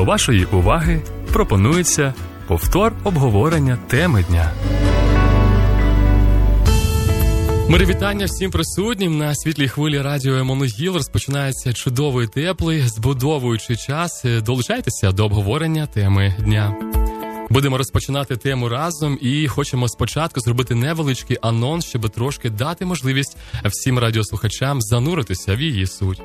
До вашої уваги пропонується повтор обговорення теми дня. Мирі вітання всім присутнім. На світлій хвилі радіо Еммануїл розпочинається чудовий, теплий, збудовуючий час. Долучайтеся до обговорення теми дня. Будемо розпочинати тему разом і хочемо спочатку зробити невеличкий анонс, щоб трошки дати можливість всім радіослухачам зануритися в її суть.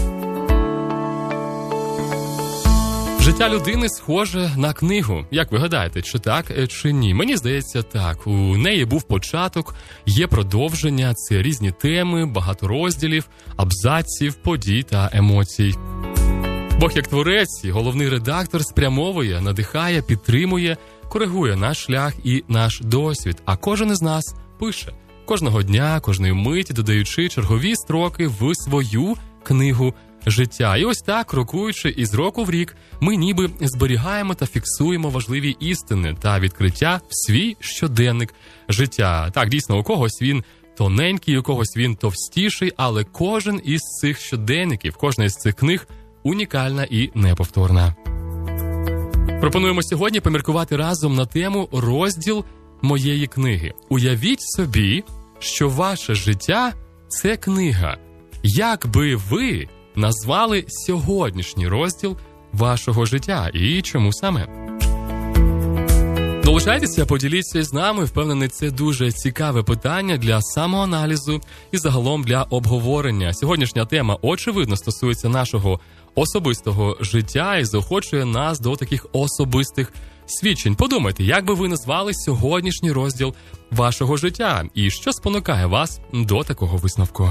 Життя людини схоже на книгу. Як ви гадаєте, чи так, чи ні? Мені здається, так. У неї був початок, є продовження, це різні теми, багато розділів, абзаців, подій та емоцій. Бог як творець, головний редактор спрямовує, надихає, підтримує, коригує наш шлях і наш досвід. А кожен із нас пише. Кожного дня, кожної миті, додаючи чергові строки в свою книгу життя. І ось так, крокуючи із року в рік, ми ніби зберігаємо та фіксуємо важливі істини та відкриття в свій щоденник життя. Так, дійсно, у когось він тоненький, у когось він товстіший, але кожен із цих щоденників, кожна із цих книг унікальна і неповторна. Пропонуємо сьогодні поміркувати разом на тему «Розділ моєї книги». Уявіть собі, що ваше життя – це книга. Як би ви назвали сьогоднішній розділ вашого життя і чому саме? Долучайтеся, поділіться з нами. Впевнений, це дуже цікаве питання для самоаналізу і загалом для обговорення. Сьогоднішня тема, очевидно, стосується нашого особистого життя і заохочує нас до таких особистих свідчень. Подумайте, як би ви назвали сьогоднішній розділ вашого життя і що спонукає вас до такого висновку?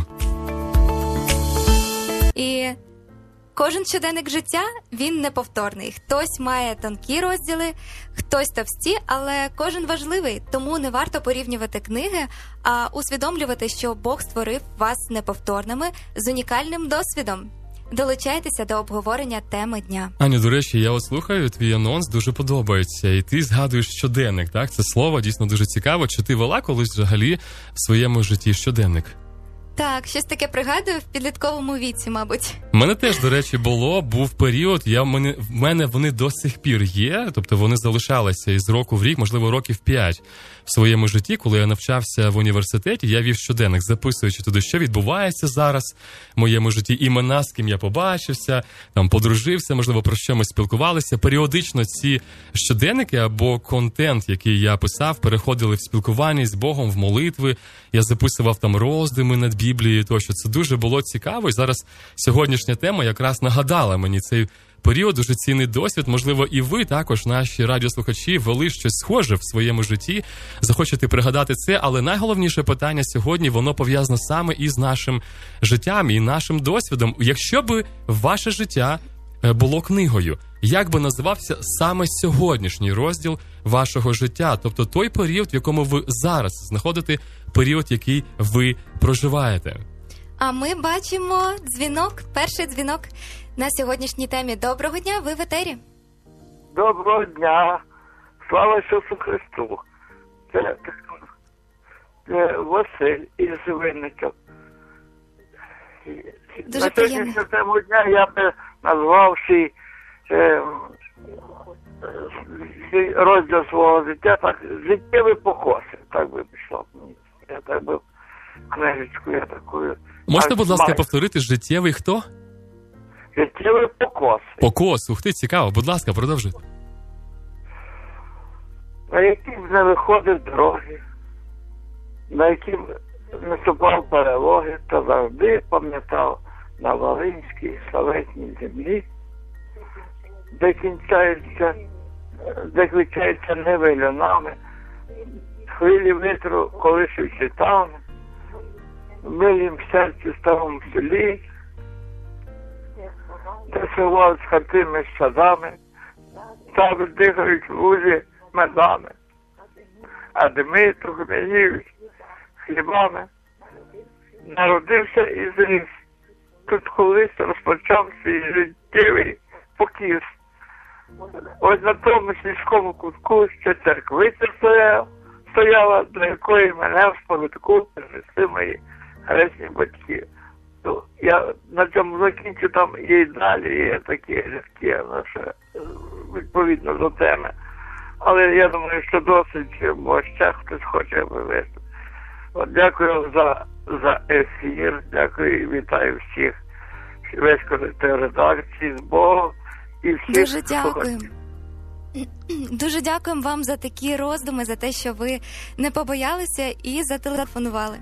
І кожен щоденник життя, він неповторний. Хтось має тонкі розділи, хтось товсті, але кожен важливий. Тому не варто порівнювати книги, а усвідомлювати, що Бог створив вас неповторними з унікальним досвідом. Долучайтеся до обговорення теми дня. Аню, до речі, я слухаю, твій анонс дуже подобається. І ти згадуєш щоденник, так? Це слово дійсно дуже цікаво. Чи ти вела колись взагалі в своєму житті щоденник? Так, щось таке пригадую в підлітковому віці, мабуть. У мене теж, до речі, був період, в мене вони до сих пір є, тобто вони залишалися із року в рік, можливо, років 5 в своєму житті. Коли я навчався в університеті, я вів щоденник, записуючи туди, що відбувається зараз в моєму житті, імена, з ким я побачився, там подружився, можливо, про що ми спілкувалися. Періодично ці щоденники або контент, який я писав, переходили в спілкування з Богом, в молитви. Я записував там роздуми над Біблією, тощо. Це дуже було цікаво. І зараз сьогоднішня тема якраз нагадала мені цей період, дуже цінний досвід. Можливо, і ви також, наші радіослухачі, вели щось схоже в своєму житті. Захочете пригадати це, але найголовніше питання сьогодні, воно пов'язане саме із нашим життям і нашим досвідом. Якщо би ваше життя було книгою, як би називався саме сьогоднішній розділ вашого життя? Тобто той період, в якому ви зараз знаходите, період, який ви проживаєте. А ми бачимо дзвінок, перший дзвінок на сьогоднішній темі. Доброго дня, ви в етері. Доброго дня. Слава Ісусу Христу. Це Василь із Винників. Дуже приємно. На сьогоднішньому дня я би назвав свій розділ свого життя, так, життєві покоси, так би пішло. Я так би книжечку, я такою. Можете, будь ласка, повторити життєвий хто? Життєві покоси. Покос, ух ти, цікаво, будь ласка, продовжуйте. На яким не виходив дороги, на яким наступав перелоги, та завжди пам'ятав на Волинській славетній землі, де квічаються ниви льонами, хвилі вітру колишуть щитами, в милім серці старому селі, де сував з хатими садами, там дихають лузі медами, а дими тухмяніють хлібами. Народився і зріс. Тут колись розпочав свій життєвий покіс. Ось на тому сільському кутку ще церквиця стояла, до якої мене в спорудку принесли мої хресні батьки. Я на цьому закінчу, там є і далі, є такі рядки, але ще відповідно до теми. Але я думаю, що досить, бо ще хтось хоче вивести. От дякую за ефір, дякую і вітаю всіх, весь колектив редакції, з Богом і всіх. Дуже дякуємо. Дуже дякуємо вам за такі роздуми, за те, що ви не побоялися і зателефонували.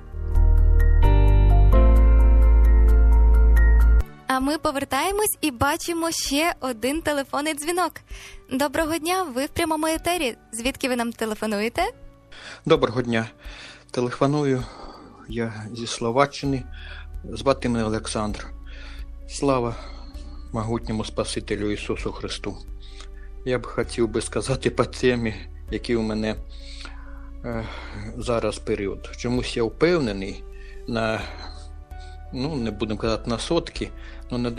А ми повертаємось і бачимо ще один телефонний дзвінок. Доброго дня, ви в прямому етері. Звідки ви нам телефонуєте? Доброго дня. Телефоную я зі Словаччини. Звати мене Олександр. Слава могутньому Спасителю Ісусу Христу. Я б хотів би сказати по темі, який у мене зараз період. Чомусь я впевнений на, не будемо казати на сотки, але на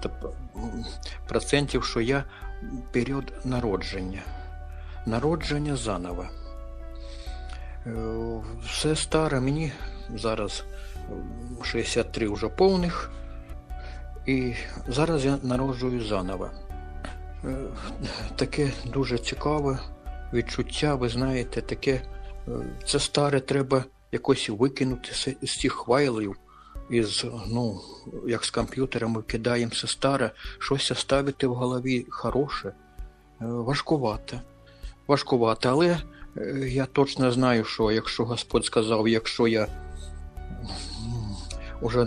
90%, що я період народження. Народження заново. Все старе, мені зараз 63 вже повних, і зараз я народжую заново. Таке дуже цікаве відчуття, ви знаєте, таке, це старе треба якось викинути з цих файлів, як з комп'ютера ми кидаємо все старе, щось оставити в голові хороше, важкувато, але я точно знаю, що якщо Господь сказав, якщо я уже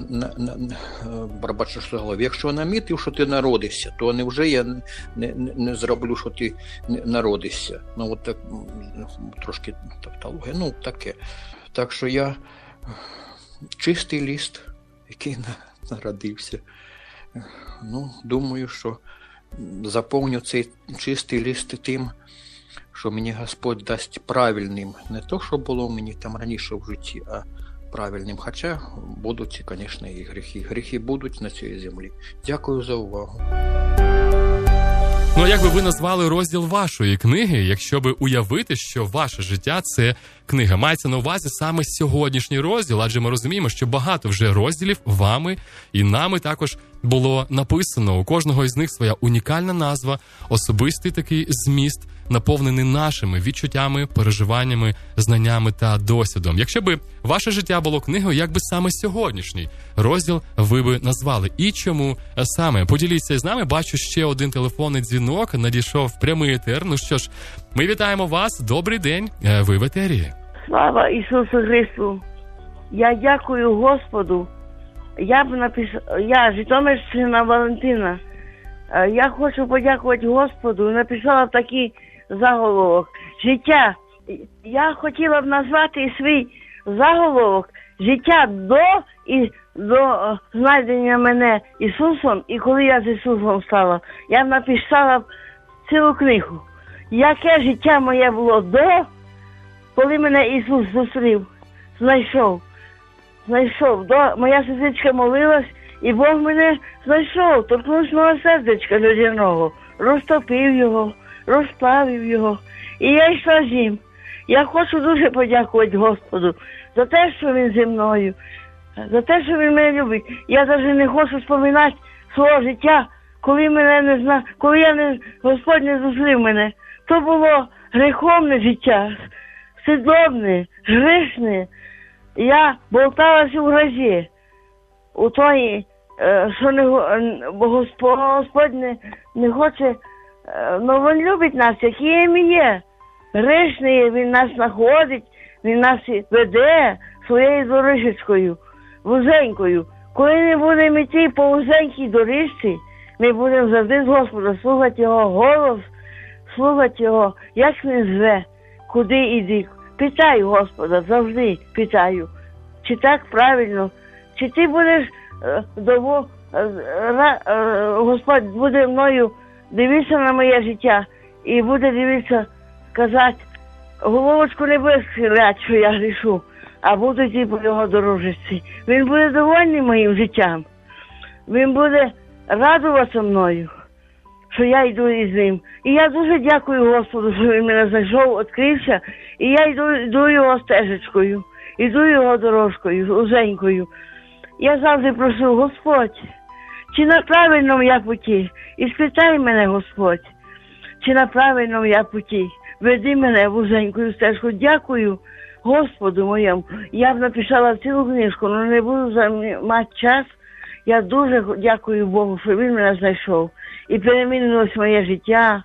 якщо намітив, що ти народишся, то невже я не зроблю, що ти народишся. От так, трошки тавтологія, таке. Так що я чистий лист, який народився. Думаю, що заповню цей чистий лист тим, що мені Господь дасть правильним. Не то, що було мені там раніше в житті, а правильним. Хоча будуть, звісно, і гріхи. Гріхи будуть на цій землі. Дякую за увагу. Як би ви назвали розділ вашої книги, якщо би уявити, що ваше життя – це книга? Мається на увазі саме сьогоднішній розділ, адже ми розуміємо, що багато вже розділів вами і нами також було написано. У кожного із них своя унікальна назва, особистий такий зміст, наповнений нашими відчуттями, переживаннями, знаннями та досвідом. Якщо би ваше життя було книгою, як би саме сьогоднішній розділ ви би назвали? І чому саме? Поділіться з нами. Бачу, ще один телефонний дзвінок надійшов прямий етер. Що ж, ми вітаємо вас. Добрий день. Ви в етері. Слава Ісусу Христу. Я дякую Господу. Я Житомирщина Валентина. Я хочу подякувати Господу. Написала такий заголовок. Життя. Я хотіла б назвати свій заголовок «Життя до знайдення мене Ісусом, і коли я з Ісусом стала». Я б написала цілу книгу. Яке життя моє було коли мене Ісус зустрів, знайшов. Моя сестричка молилась, і Бог мене знайшов, торкнувся мого сердечка людяного, розтопив його, розплавив його. І я йшла з ним. Я хочу дуже подякувати Господу за те, що Він зі мною, за те, що Він мене любить. Я навіть не хочу споминати свого життя, коли Господь не зустрів мене. То було гріховне життя, сидобне, грішне. Я болталася в грозі, у той, що Господь не хоче, але Він любить нас, які ми є. Грішний, Він нас знаходить, Він нас веде своєю доріжечкою, вузенькою. Коли ми будемо йти по вузенькій доріжці, ми будемо завжди з Господа слухати Його голос, слухати Його, як Він зве, куди йди. Питаю Господа, завжди питаю, чи так правильно, чи ти будеш, Господь буде мною дивитися на моє життя і буде дивитися, казати, головочку не буде схиляти, що я грішу, а буду йти по його дорожці. Він буде довольний моїм життям, він буде радуватися мною, що я йду із ним. І я дуже дякую Господу, що він мене знайшов, відкрився, і я йду його стежечкою, йду його дорожкою, узенькою. Я завжди прошу, Господь, чи на правильному я путі? І спитай мене, Господь, чи на правильному я путі. Веди мене вузенькою стежку. Дякую Господу моєму. Я б написала цілу книжку, але не буду займати час. Я дуже дякую Богу, що він мене знайшов. І перемінилось моє життя.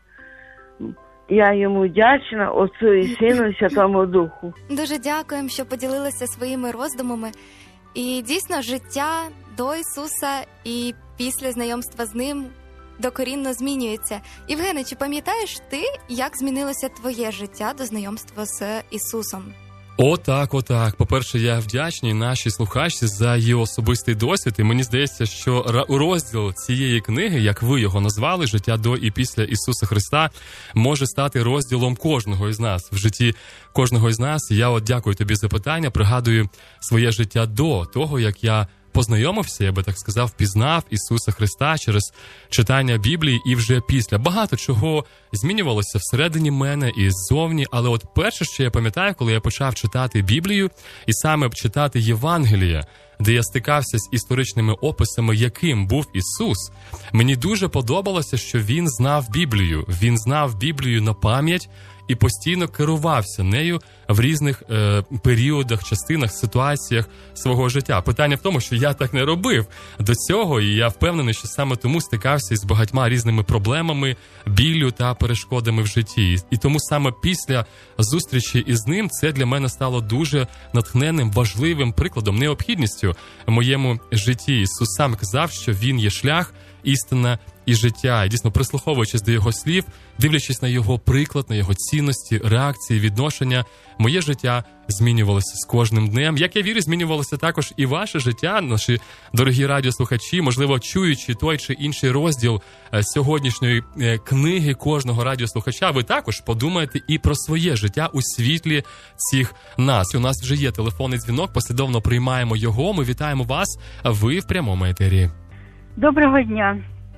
Я йому вдячна, Отцу і Сину, і Святому Духу. Дуже дякуємо, що поділилися своїми роздумами. І дійсно, життя до Ісуса і після знайомства з Ним докорінно змінюється. Євгене, чи пам'ятаєш ти, як змінилося твоє життя до знайомства з Ісусом? Отак. По-перше, я вдячний нашій слухачці за її особистий досвід. І мені здається, що розділ цієї книги, як ви його назвали, «Життя до і після Ісуса Христа», може стати розділом кожного із нас, в житті кожного із нас. І я дякую тобі за питання, пригадую своє життя до того, як я познайомився, я би так сказав, пізнав Ісуса Христа через читання Біблії, і вже після. Багато чого змінювалося всередині мене і ззовні, але от перше, що я пам'ятаю, коли я почав читати Біблію, і саме читати Євангелія, де я стикався з історичними описами, яким був Ісус, мені дуже подобалося, що Він знав Біблію. Він знав Біблію на пам'ять і постійно керувався нею в різних періодах, частинах, ситуаціях свого життя. Питання в тому, що я так не робив до цього, і я впевнений, що саме тому стикався із багатьма різними проблемами, біллю та перешкодами в житті. І тому саме після зустрічі із ним це для мене стало дуже натхненним, важливим прикладом, необхідністю в моєму житті. Ісус сам казав, що Він є шлях, істина і життя. І дійсно, прислуховуючись до його слів, дивлячись на його приклад, на його цінності, реакції, відношення, моє життя змінювалося з кожним днем. Як я вірю, змінювалося також і ваше життя, наші дорогі радіослухачі, можливо, чуючи той чи інший розділ сьогоднішньої книги кожного радіослухача, ви також подумаєте і про своє життя у світлі цих нас. У нас вже є телефонний дзвінок, послідовно приймаємо його. Ми вітаємо вас, ви в прямому етері. Доброго дня.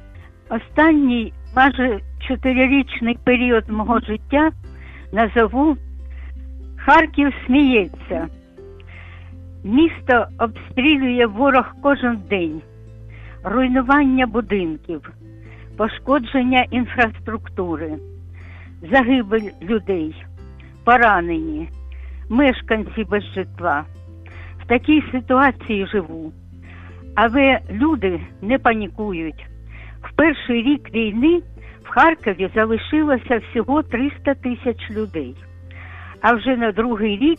Останній майже 4-річний період мого життя назову «Харків сміється». Місто обстрілює ворог кожен день. Руйнування будинків, пошкодження інфраструктури, загибель людей, поранені, мешканці без житла. В такій ситуації живу. Але люди не панікують. В перший рік війни в Харкові залишилося всього 300 тисяч людей, а вже на другий рік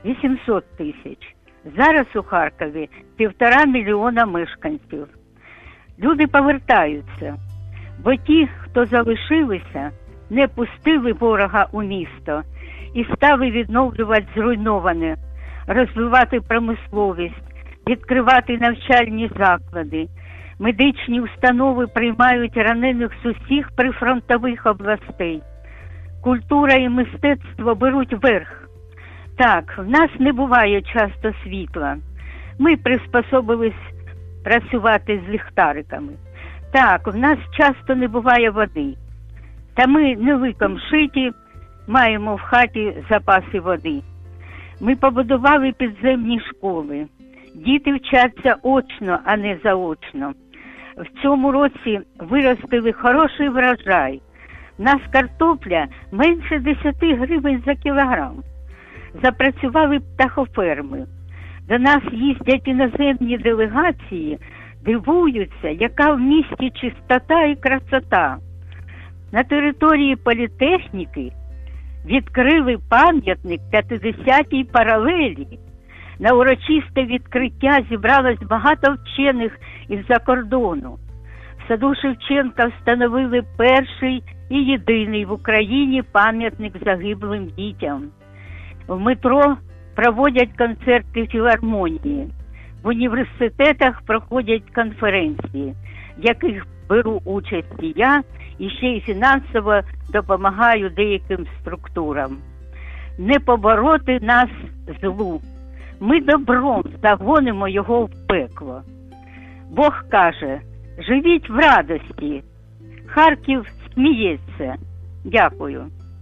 800 тисяч. Зараз у Харкові 1,5 мільйона мешканців. Люди повертаються, бо ті, хто залишилися, не пустили ворога у місто і стали відновлювати зруйноване, розвивати промисловість, відкривати навчальні заклади. Медичні установи приймають ранених з усіх прифронтових областей. Культура і мистецтво беруть верх. Так, в нас не буває часто світла. Ми приспособились працювати з ліхтариками. Так, в нас часто не буває води. Та ми не ликом шиті, маємо в хаті запаси води. Ми побудували підземні школи. Діти вчаться очно, а не заочно. В цьому році виростили хороший врожай. В нас картопля менше 10 гривень за кілограм. Запрацювали птахоферми. До нас їздять іноземні делегації, дивуються, яка в місті чистота і красота. На території політехніки відкрили пам'ятник 50-й паралелі. На урочисте відкриття зібралось багато вчених із-за кордону. В саду Шевченка встановили перший і єдиний в Україні пам'ятник загиблим дітям. В метро проводять концерти філармонії. В університетах проходять конференції, в яких беру участь і я, і ще й фінансово допомагаю деяким структурам. Не побороти нас злу. Ми добром загонимо його в пекло. Бог каже, живіть в радості. Харків сміється. Дякую.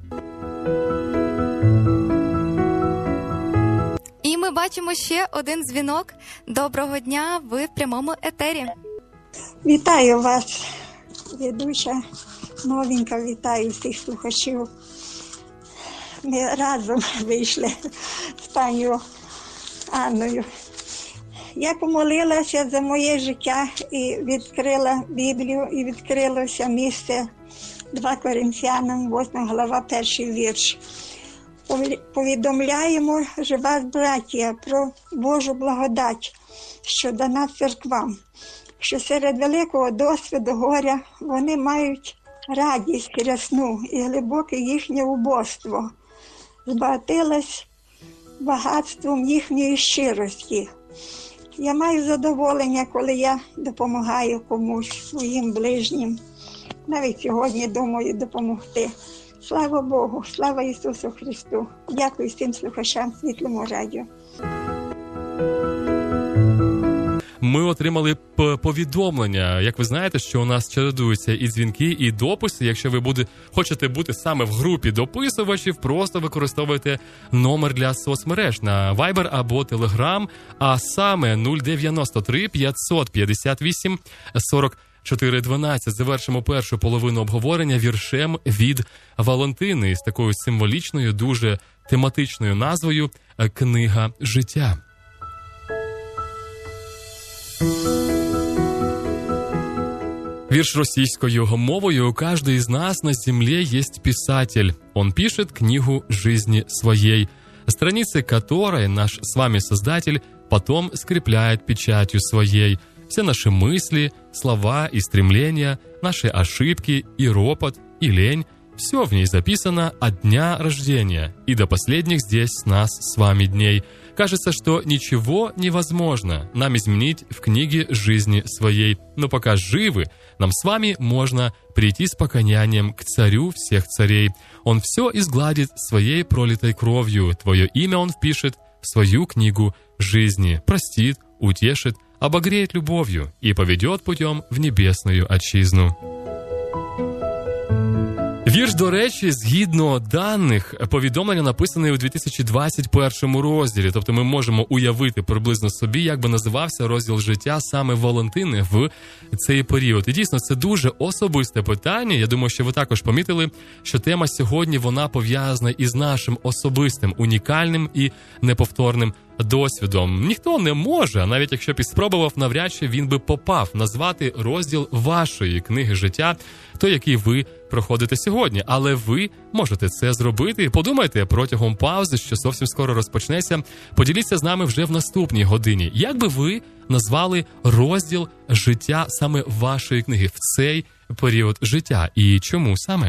І ми бачимо ще один дзвінок. Доброго дня, ви в прямому етері. Вітаю вас. ведуча новенька, вітаю всіх слухачів. Ми разом вийшли з пані Анною. Я помолилася за моє життя і відкрила Біблію, і відкрилося місце 2 Коринфянам, 8 глава, 1 вірш. Повідомляємо ж вас, браття, про Божу благодать, що дана церквам, що серед великого досвіду горя вони мають радість рясну і глибоке їхнє убоство збагатилось багатством їхньої щирості. Я маю задоволення, коли я допомагаю комусь, своїм ближнім. Навіть сьогодні думаю допомогти. Слава Богу, слава Ісусу Христу. Дякую всім слухачам Світлому радіо. Ми отримали повідомлення. Як ви знаєте, що у нас чередуються і дзвінки, і дописи. Якщо ви хочете бути саме в групі дописувачів, просто використовуйте номер для соцмереж на Viber або Telegram, а саме 093 558 4412. Завершимо першу половину обговорення віршем від Валентини з такою символічною, дуже тематичною назвою «Книга життя». Вірш російскою мовою. «Каждый из нас на земле есть писатель. Он пишет книгу жизни своей, страницы которой наш с вами Создатель потом скрепляет печатью своей. Все наши мысли, слова и стремления, наши ошибки и ропот, и лень, все в ней записано от дня рождения и до последних здесь нас с вами дней. Кажется, что ничего невозможно нам изменить в книге жизни своей, но пока живы, нам с вами можно прийти с покаянием к царю всех царей. Он все изгладит своей пролитой кровью, твое имя он впишет в свою книгу жизни, простит, утешит, обогреет любовью и поведет путем в небесную отчизну». Вірш, до речі, згідно даних, повідомлення написане у 2021 розділі. Тобто ми можемо уявити приблизно собі, як би називався розділ життя саме Валентини в цей період. І дійсно, це дуже особисте питання. Я думаю, що ви також помітили, що тема сьогодні, вона пов'язана із нашим особистим, унікальним і неповторним досвідом. Ніхто не може, а навіть якщо б і спробував, навряд чи він би попав назвати розділ вашої книги життя, той, який ви проходите сьогодні. Але ви можете це зробити. Подумайте протягом паузи, що зовсім скоро розпочнеться. Поділіться з нами вже в наступній годині. Як би ви назвали розділ життя саме вашої книги в цей період життя? І чому саме?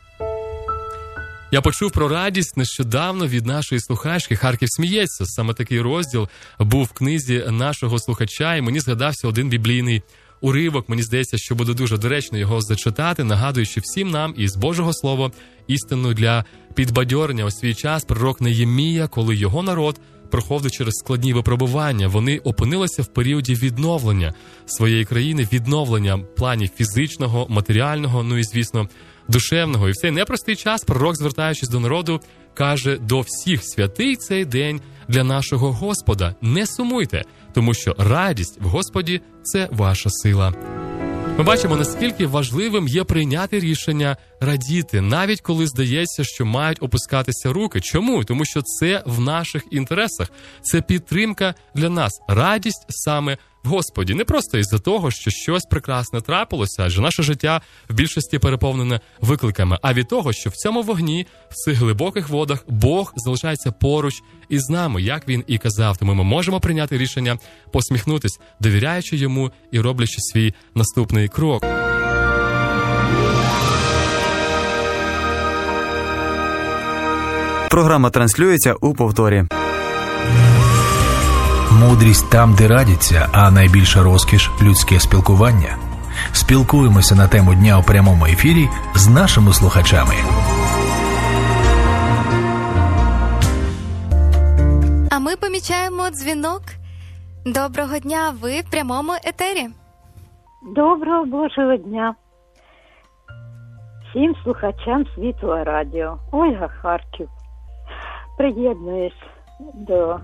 Я почув про радість нещодавно від нашої слухачки. «Харків сміється». Саме такий розділ був в книзі нашого слухача, і мені згадався один біблійний уривок. Мені здається, що буде дуже доречно його зачитати, нагадуючи всім нам із Божого Слова істину для підбадьорення. У свій час пророк Неємія, коли його народ проходив через складні випробування, вони опинилися в періоді відновлення своєї країни, відновлення в плані фізичного, матеріального, ну і, звісно, душевного. І в цей непростий час пророк, звертаючись до народу, каже: до всіх святий цей день для нашого Господа. Не сумуйте, тому що радість в Господі – це ваша сила. Ми бачимо, наскільки важливим є прийняти рішення радіти, навіть коли здається, що мають опускатися руки. Чому? Тому що це в наших інтересах. Це підтримка для нас. Радість саме в Господі. Не просто із-за того, що щось прекрасне трапилося, адже наше життя в більшості переповнене викликами, а від того, що в цьому вогні, в цих глибоких водах Бог залишається поруч із нами, як Він і казав. Тому ми можемо прийняти рішення посміхнутись, довіряючи Йому і роблячи свій наступний крок. Програма транслюється у повторі. Мудрість там, де радяться, а найбільша розкіш – людське спілкування. Спілкуємося на тему дня у прямому ефірі з нашими слухачами. А ми помічаємо дзвінок. Доброго дня, ви в прямому етері. Доброго Божого дня всім слухачам Світлого радіо. Ольга, Харків. Приєднуюсь до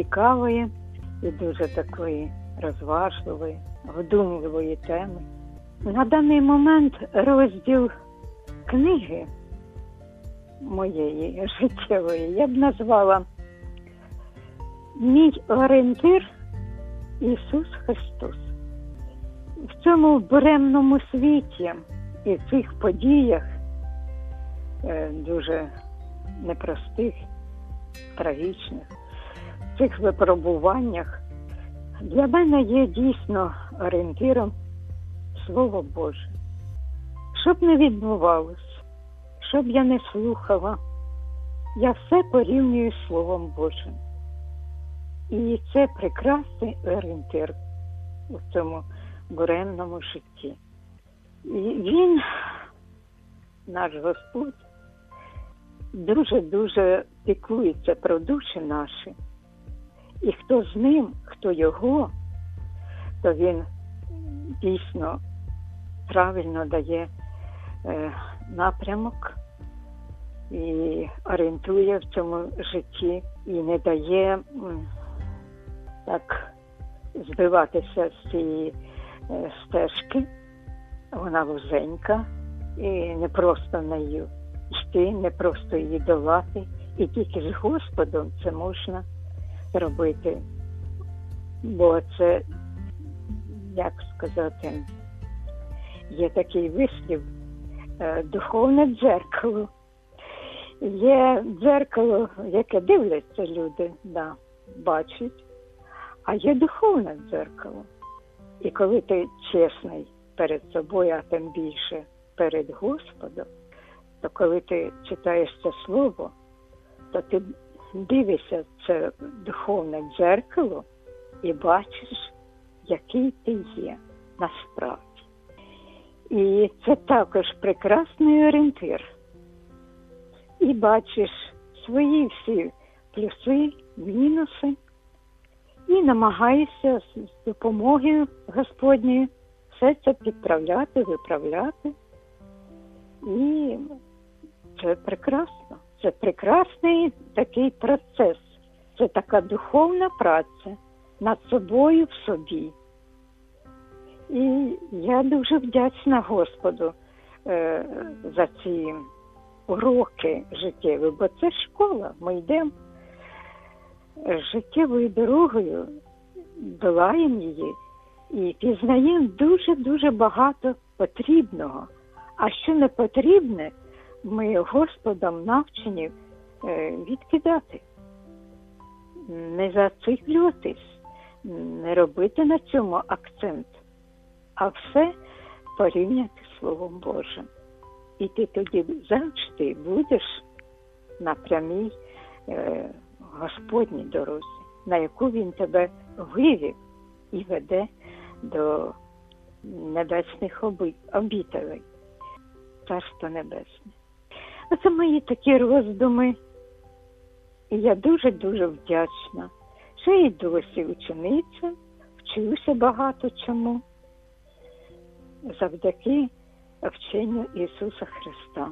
цікавої і дуже такої розважливої, вдумливої теми На даний момент розділ книги моєї життєвої я б назвала «Мій орієнтир Ісус Христос». В цьому буремному світі і в цих подіях дуже непростих, трагічних, в цих випробуваннях для мене є дійсно орієнтиром Слово Боже. Що б не відбувалося, що б я не слухала, я все порівнюю з Словом Божим. І це прекрасний орієнтир у цьому буремному житті. І Він, наш Господь, дуже-дуже піклується про душі наші. І хто з ним, хто його, то він дійсно правильно дає напрямок і орієнтує в цьому житті і не дає так збиватися з цієї стежки. Вона вузенька і не просто нею йти, не просто її долати. І тільки з Господом це можна робити. Бо це, як сказати, є такий вислів, духовне дзеркало. Є дзеркало, яке дивляться люди, да, бачать, а є духовне дзеркало. І коли ти чесний перед собою, а тим більше перед Господом, то коли ти читаєш це слово, то ти дивишся це духовне дзеркало і бачиш, який ти є насправді. І це також прекрасний орієнтир. І бачиш свої всі плюси, мінуси, і намагаєшся з допомогою Господньої все це підправляти, виправляти. І це прекрасно. Це прекрасний такий процес. Це така духовна праця над собою в собі. І я дуже вдячна Господу за ці уроки життєві, бо це школа. Ми йдемо життєвою дорогою, долаємо її і пізнаємо дуже-дуже багато потрібного. А що не потрібне, ми Господом навчені відкидати. Не зациклюватись, не робити на цьому акцент, а все порівняти з Словом Божим. І ти тоді завжди будеш на прямій Господній дорозі, на яку Він тебе вивів і веде до небесних обітелей, Царство Небесне. Оце мої такі роздуми. І я дуже-дуже вдячна, що і досі учениця, вчуся багато чому, завдяки вченню Ісуса Христа.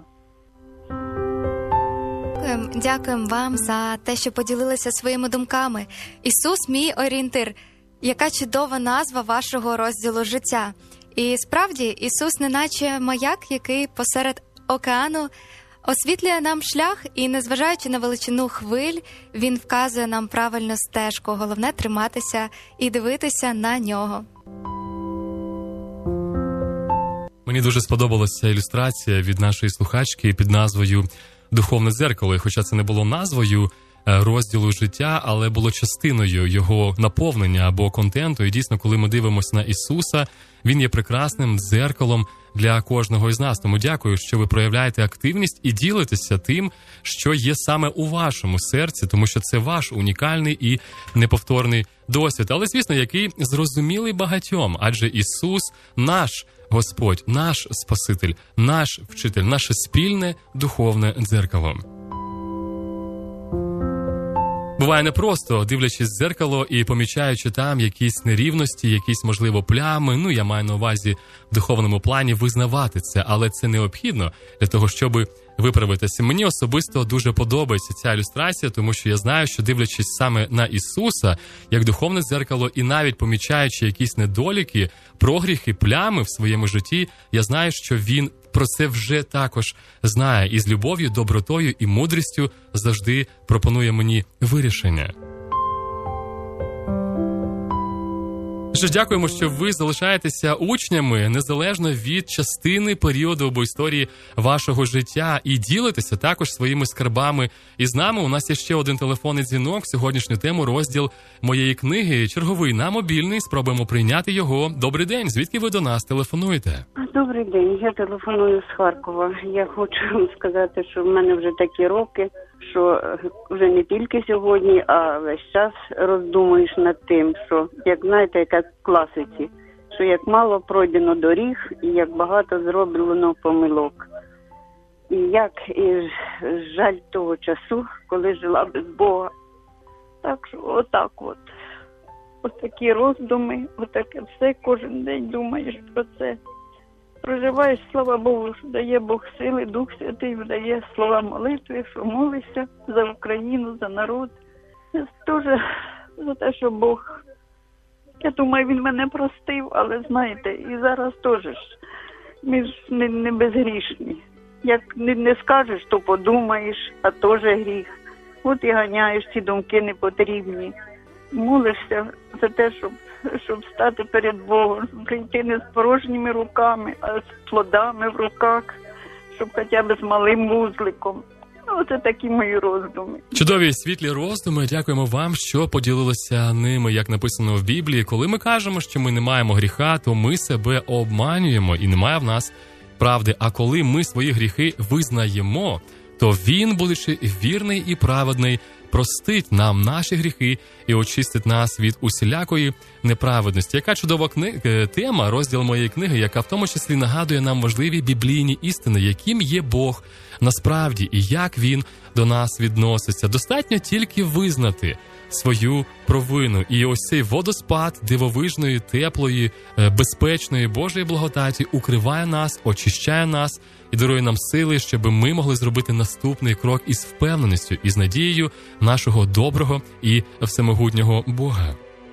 Дякуємо вам за те, що поділилися своїми думками. Ісус – мій орієнтир. Яка чудова назва вашого розділу життя. І справді, Ісус неначе маяк, який посеред океану освітлює нам шлях, і, незважаючи на величину хвиль, Він вказує нам правильну стежку. Головне – триматися і дивитися на нього. Мені дуже сподобалася ілюстрація від нашої слухачки під назвою «Духовне дзеркало». І хоча це не було назвою розділу життя, але було частиною його наповнення або контенту. І дійсно, коли ми дивимося на Ісуса, Він є прекрасним дзеркалом для кожного із нас. Тому дякую, що ви проявляєте активність і ділитеся тим, що є саме у вашому серці, тому що це ваш унікальний і неповторний досвід. Але, звісно, який зрозумілий багатьом, адже Ісус – наш Господь, наш Спаситель, наш вчитель, наше спільне духовне дзеркало. буває непросто, дивлячись в дзеркало і помічаючи там якісь нерівності, якісь, можливо, плями, я маю на увазі в духовному плані визнавати це, але це необхідно для того, щоб виправитися. Мені особисто дуже подобається ця ілюстрація, тому що я знаю, що дивлячись саме на Ісуса, як духовне дзеркало, і навіть помічаючи якісь недоліки, прогріхи, плями в своєму житті, я знаю, що Він про це вже також знає і з любов'ю, добротою і мудрістю завжди пропонує мені вирішення. Що ж, дякуємо, що ви залишаєтеся учнями незалежно від частини періоду або історії вашого життя і ділитеся також своїми скарбами із нами. У нас є ще один телефонний дзвінок. Сьогоднішню тему розділ моєї книги черговий на мобільний. Спробуємо прийняти його. Добрий день. Звідки ви до нас телефонуєте? Добрий день. Я телефоную з Харкова. Я хочу вам сказати, що в мене вже такі роки, що вже не тільки сьогодні, а весь час роздумуєш над тим, що, як знаєте, як в класиці, що як мало пройдено доріг і як багато зроблено помилок. І як і жаль того часу, коли жила без Бога. Так що отак от. Отакі роздуми, отаке все, кожен день думаєш про це. Проживаєш, слава Богу, що дає Бог сили, Дух Святий дає слова молитви, що молишся за Україну, за народ. Теж за те, що Бог, я думаю, Він мене простив, але знаєте, і зараз теж ми ж не безгрішні. Як не скажеш, то подумаєш, а теж гріх. От і ганяєш ці думки непотрібні. Молишся за те, щоб стати перед Богом, прийти не з порожніми руками, а з плодами в руках, щоб хоча б з малим вузликом. Оце такі мої роздуми. Чудові світлі роздуми. Дякуємо вам, що поділилися ними, як написано в Біблії. Коли ми кажемо, що ми не маємо гріха, то ми себе обманюємо і немає в нас правди. А коли ми свої гріхи визнаємо, то Він, будучи вірний і праведний, простить нам наші гріхи і очистить нас від усілякої неправедності. Яка чудова тема, розділ моєї книги, яка в тому числі нагадує нам важливі біблійні істини, яким є Бог насправді і як Він до нас відноситься. Достатньо тільки визнати свою провину. І ось цей водоспад дивовижної, теплої, безпечної Божої благодаті укриває нас, очищає нас і дарує нам сили, щоб ми могли зробити наступний крок із впевненістю, із надією нашого доброго і всемогутнього Бога.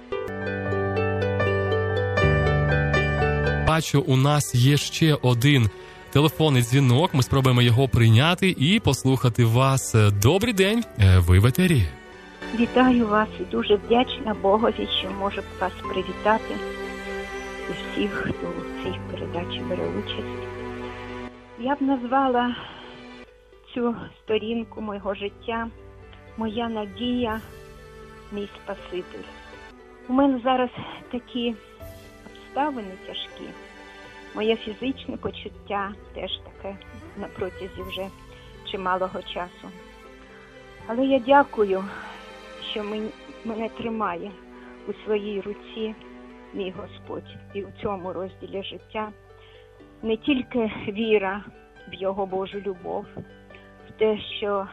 Бачу, у нас є ще один телефонний дзвінок. Ми спробуємо його прийняти і послухати вас. Добрий день, ви в етері. Вітаю вас і дуже вдячна Богові, що можу вас привітати і всіх, хто у цій передачі бере участь. Я б назвала цю сторінку мого життя «Моя надія, мій Спаситель». У мене зараз такі обставини тяжкі. Моє фізичне почуття теж таке на протязі вже чималого часу. Але я дякую, що мене тримає у своїй руці мій Господь. І у цьому розділі життя не тільки віра в Його Божу любов, в те, що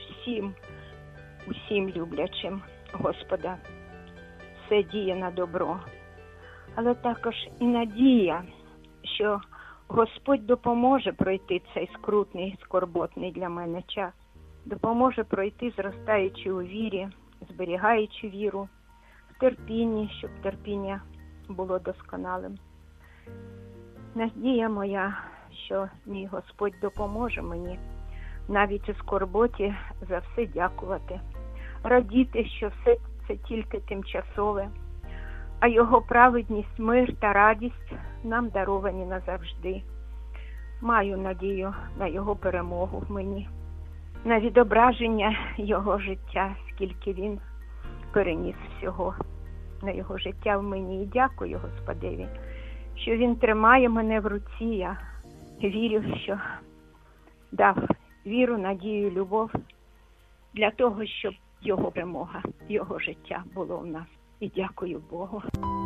усім люблячим Господа все діє на добро, але також і надія, що Господь допоможе пройти цей скрутний, скорботний для мене час, допоможе пройти, зростаючи у вірі, зберігаючи віру, в терпінні, щоб терпіння було досконалим. Надія моя, що мій Господь допоможе мені навіть у скорботі за все дякувати, радіти, що все це тільки тимчасове, а Його праведність, мир та радість нам даровані назавжди. Маю надію на Його перемогу в мені, на відображення Його життя, скільки Він переніс всього на Його життя в мені. І дякую Господеві, що Він тримає мене в руці. Я вірю, що дав віру, надію, любов для того, щоб Його перемога, Його життя було в нас. І дякую Богу.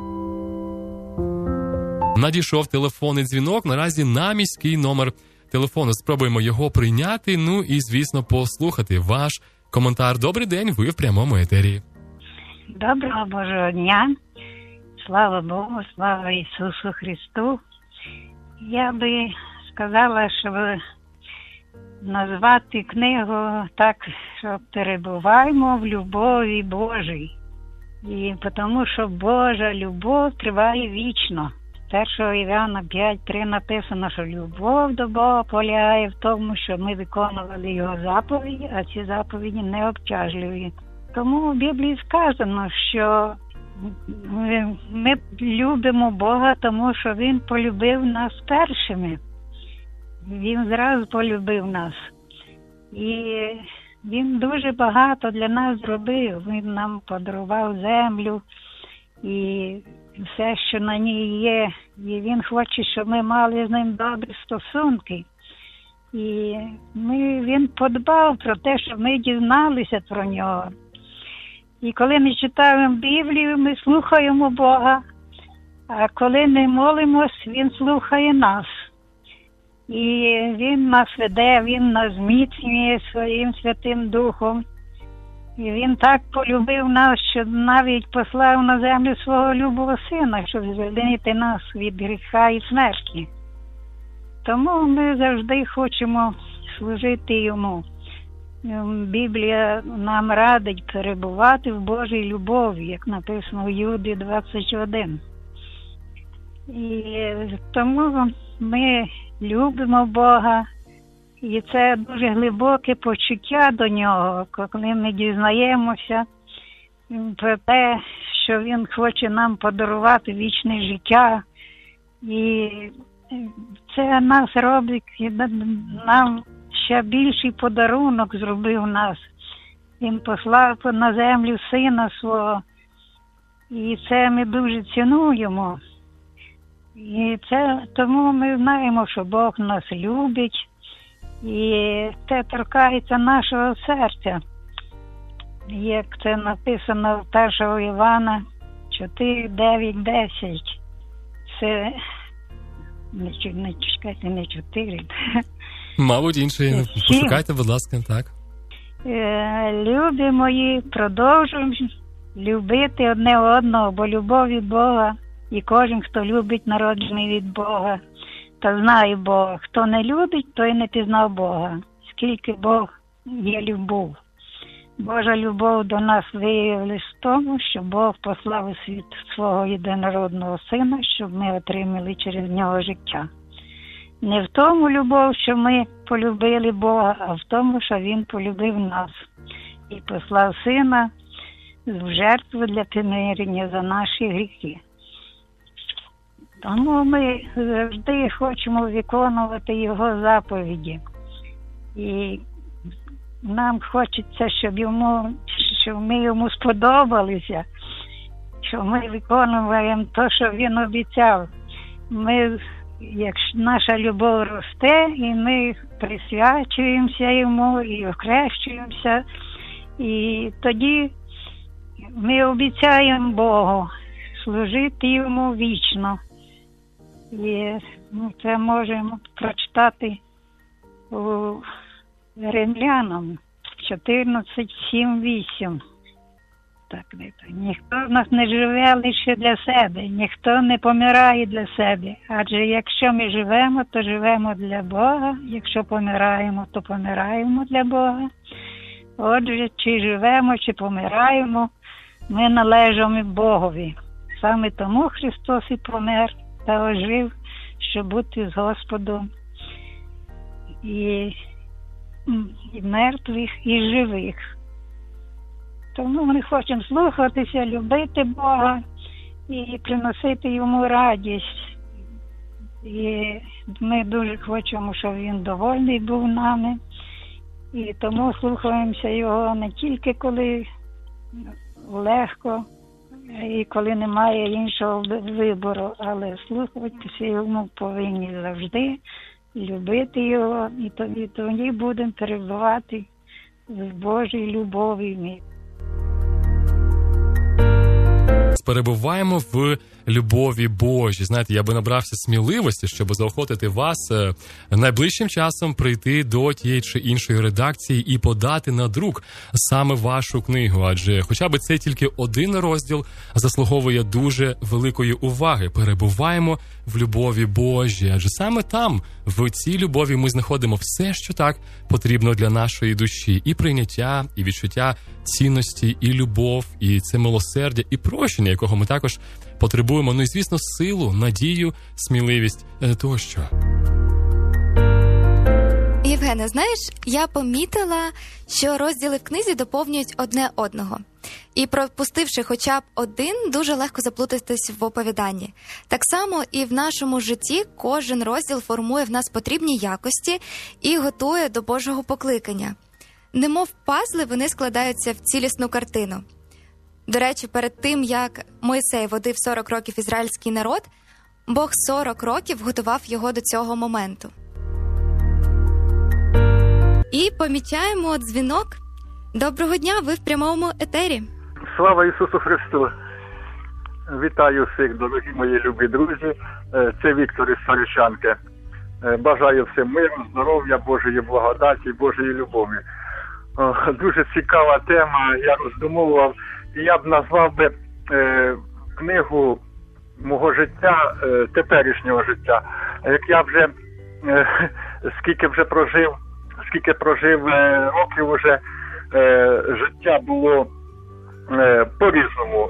Надійшов телефонний дзвінок, наразі на міський номер телефону. Спробуємо його прийняти, і, звісно, послухати ваш коментар. Добрий день, ви в прямому етері. Доброго Божого дня. Слава Богу, слава Ісусу Христу. Я би сказала, щоб назвати книгу так, що перебуваємо в любові Божій. І тому що Божа любов триває вічно. 1 Івана 5:3 написано, що любов до Бога полягає в тому, що ми виконували Його заповіді, а ці заповіді не обтяжливі. Тому в Біблії сказано, що ми любимо Бога, тому що Він полюбив нас першими. Він зразу полюбив нас. І Він дуже багато для нас зробив. Він нам подарував землю і все, що на ній є. І Він хоче, щоб ми мали з ним добрі стосунки. І Він подбав про те, щоб ми дізналися про нього. І коли ми читаємо Біблію, ми слухаємо Бога, а коли ми молимось, Він слухає нас. І Він нас веде, Він нас зміцнює своїм Святим Духом. І Він так полюбив нас, що навіть послав на землю свого любого Сина, щоб звільнити нас від гріха і смерті. Тому ми завжди хочемо служити Йому. Біблія нам радить перебувати в Божій любові, як написано в Юді 21. І тому ми любимо Бога, і це дуже глибоке почуття до Нього, коли ми дізнаємося про те, що Він хоче нам подарувати вічне життя. І це нас робить, нам ще більший подарунок зробив нас. Він послав на землю Сина Свого. І це ми дуже цінуємо. І це тому ми знаємо, що Бог нас любить. І це торкається нашого серця. Як це написано в 1 Івана 4, 9, 10. Це не 4. Мабуть, інший. Пошукайте, будь ласка, так. Любі мої, продовжуємо любити одне одного, бо любов від Бога. І кожен, хто любить, народжений від Бога, та знає Бога. Хто не любить, той не пізнав Бога. Скільки Бог є любов. Божа любов до нас виявилась в тому, що Бог послав у світ свого єдинородного Сина, щоб ми отримали через нього життя. Не в тому любов, що ми полюбили Бога, а в тому, що Він полюбив нас і послав Сина в жертву для примирення за наші гріхи. Тому ми завжди хочемо виконувати Його заповіді. І нам хочеться, щоб ми Йому сподобалися, що ми виконуємо те, що Він обіцяв. Якщо наша любов росте, і ми присвячуємося Йому, і охрещуємося, і тоді ми обіцяємо Богу служити Йому вічно. І це можемо прочитати у Римлянам 14, 7, 8. Так, ніхто з нас не живе лише для себе, ніхто не помирає для себе. Адже якщо ми живемо, то живемо для Бога, якщо помираємо, то помираємо для Бога. Отже, чи живемо, чи помираємо, ми належимо Богові. Саме тому Христос і помер та ожив, щоб бути з Господом і мертвих, і живих. Тому ми хочемо слухатися, любити Бога і приносити Йому радість. І ми дуже хочемо, щоб Він довольний був нами. І тому слухаємося Його не тільки коли легко, і коли немає іншого вибору, але слухатися Йому повинні завжди, любити Його, і тоді будемо перебувати в Божій любові. перебуваємо в любові Божій. Знаєте, я би набрався сміливості, щоб заохотити вас найближчим часом прийти до тієї чи іншої редакції і подати на друк саме вашу книгу. Адже хоча б цей тільки один розділ заслуговує дуже великої уваги. Перебуваємо в любові Божій. Адже саме там, в цій любові, ми знаходимо все, що так потрібно для нашої душі. І прийняття, і відчуття цінності, і любов, і це милосердя, і прощення, якого ми також потребуємо. Ну і, звісно, силу, надію, сміливість тощо. Євгене, знаєш, я помітила, що розділи в книзі доповнюють одне одного. І пропустивши хоча б один, дуже легко заплутатись в оповіданні. Так само і в нашому житті кожен розділ формує в нас потрібні якості і готує до Божого покликання. Немов пазли, вони складаються в цілісну картину. До речі, перед тим, як Мойсей водив 40 років ізраїльський народ, Бог 40 років готував його до цього моменту. І помічаємо дзвінок. Доброго дня, ви в прямому етері. Слава Ісусу Христу! Вітаю всіх, дорогі мої любі друзі. Це Віктор із Саричанки. Бажаю всім миру, здоров'я, Божої благодаті, Божої любові. Дуже цікава тема, я роздумував. Я б назвав би книгу мого життя, теперішнього життя. Як я вже, скільки прожив років уже, життя було по-різному.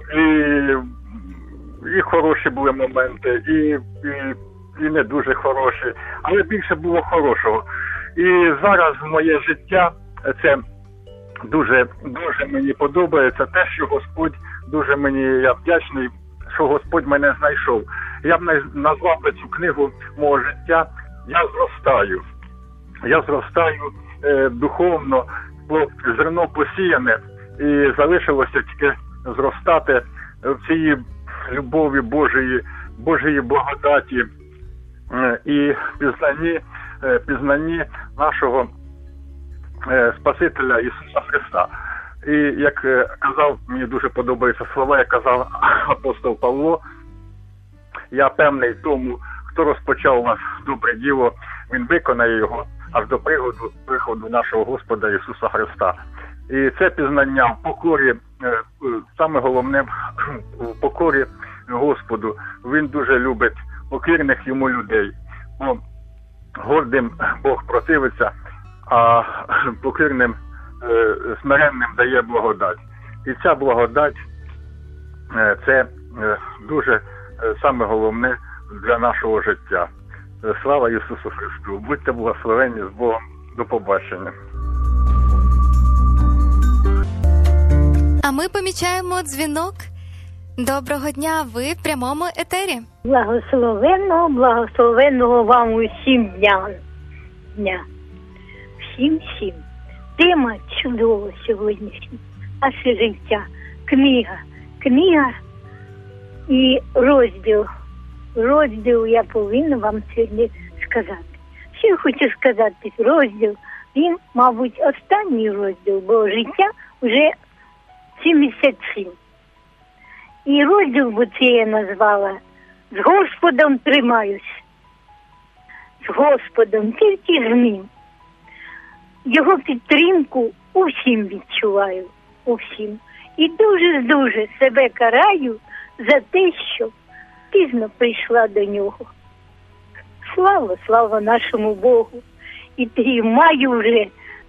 І хороші були моменти, і не дуже хороші, але більше було хорошого. І зараз моє життя, це дуже мені подобається те, що Господь, дуже мені, я вдячний, що Господь мене знайшов. Я б назвав би цю книгу мого життя Я зростаю духовно, бо зерно посіяне, і залишилося тільки зростати в цій любові Божої благодаті і пізнанні нашого Спасителя Ісуса Христа. І як казав, мені дуже подобаються слова, як казав апостол Павло, я певний тому, хто розпочав у вас добре діло, він виконає його аж до приходу нашого Господа Ісуса Христа. І це пізнання в покорі, саме головне в покорі Господу. Він дуже любить покірних йому людей. Бо гордим Бог противиться, а покірним, смиренним дає благодать. І ця благодать – це дуже саме головне для нашого життя. Слава Ісусу Христу! Будьте благословенні, з Богом! До побачення! А ми помічаємо дзвінок. Доброго дня, ви в прямому етері. Благословенного вам усім дня. Всім. Тема чудова сьогоднішня. Наше життя. Книга і розділ. Розділ я повинна вам сьогодні сказати. Що хочу сказати, розділ, він, мабуть, останній розділ, бо життя вже 77. І розділ, бо це я назвала, з Господом тримаюсь. З Господом, тільки з ним. Його підтримку усім відчуваю, усім. І дуже себе караю за те, що пізно прийшла до нього. Слава нашому Богу. І маю вже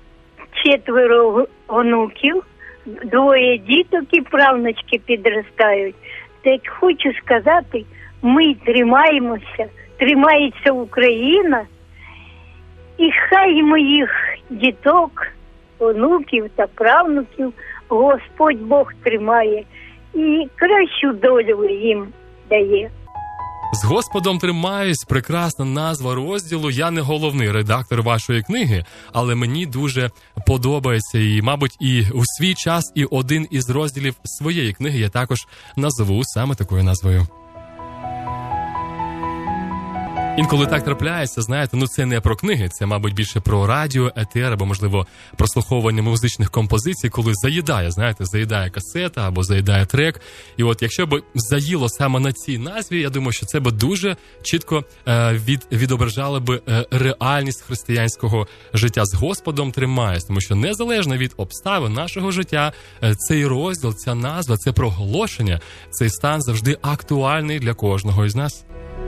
4 онуків, 2 діток і правнучки підростають. Так хочу сказати, ми тримаємося, тримається Україна, і хай моїх діток, онуків та правнуків Господь Бог тримає і кращу долю їм дає. З Господом тримаюсь, прекрасна назва розділу. Я не головний редактор вашої книги, але мені дуже подобається. І, мабуть, і у свій час, і один із розділів своєї книги я також назву саме такою назвою. Інколи так трапляється, знаєте, це не про книги, це, мабуть, більше про радіо, етер, або, можливо, прослуховування музичних композицій, коли заїдає касета або заїдає трек. І от якщо б заїло саме на цій назві, я думаю, що це б дуже чітко відображало б реальність християнського життя з Господом тримаюсь, тому що незалежно від обставин нашого життя, цей розділ, ця назва, це проголошення, цей стан завжди актуальний для кожного із нас.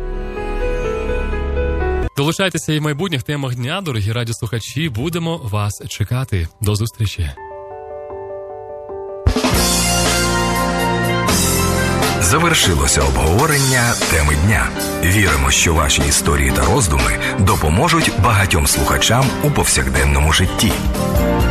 Долучайтеся і в майбутніх темах дня, дорогі радіослухачі, будемо вас чекати. До зустрічі. Завершилося обговорення теми дня. Віримо, що ваші історії та роздуми допоможуть багатьом слухачам у повсякденному житті.